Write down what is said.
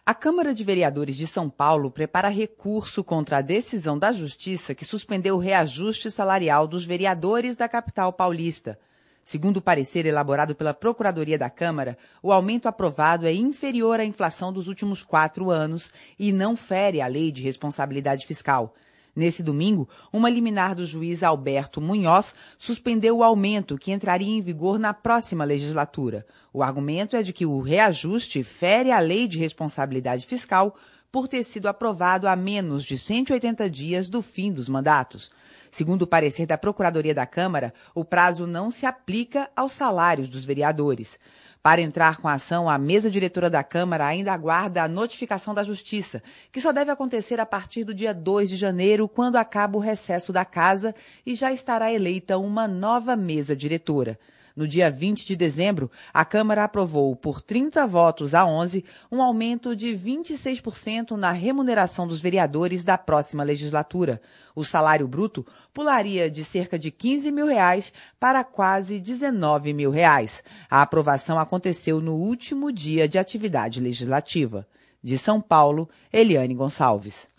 A Câmara de Vereadores de São Paulo prepara recurso contra a decisão da Justiça que suspendeu o reajuste salarial dos vereadores da capital paulista. Segundo o parecer elaborado pela Procuradoria da Câmara, o aumento aprovado é inferior à inflação dos últimos 4 anos e não fere a Lei de Responsabilidade Fiscal. Nesse domingo, uma liminar do juiz Alberto Munhoz suspendeu o aumento que entraria em vigor na próxima legislatura. O argumento é de que o reajuste fere a Lei de Responsabilidade Fiscal por ter sido aprovado há menos de 180 dias do fim dos mandatos. Segundo o parecer da Procuradoria da Câmara, o prazo não se aplica aos salários dos vereadores. Para entrar com a ação, a mesa diretora da Câmara ainda aguarda a notificação da Justiça, que só deve acontecer a partir do dia 2 de janeiro, quando acaba o recesso da Casa e já estará eleita uma nova mesa diretora. No dia 20 de dezembro, a Câmara aprovou, por 30 votos a 11, um aumento de 26% na remuneração dos vereadores da próxima legislatura. O salário bruto pularia de cerca de R$15 mil para quase R$19 mil. A aprovação aconteceu no último dia de atividade legislativa. De São Paulo, Eliane Gonçalves.